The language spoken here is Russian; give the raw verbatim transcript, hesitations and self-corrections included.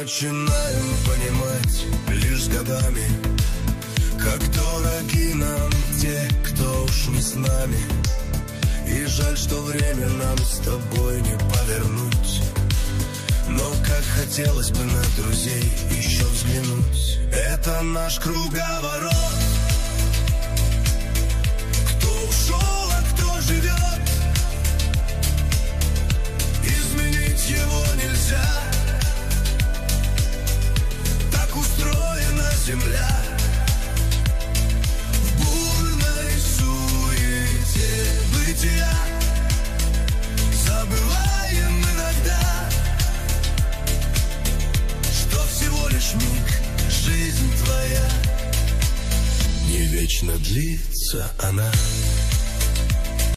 начинаем понимать лишь с годами, как дороги нам те, кто уж не с нами. И жаль, что время нам с тобой не повернуть, но как хотелось бы на друзей еще взглянуть. Это наш круговорот. Кто ушел, а кто живет, изменить его нельзя. Так устроена земля. В бурной суете бытия забываем иногда, что всего лишь миг, жизнь твоя, не вечно длится она.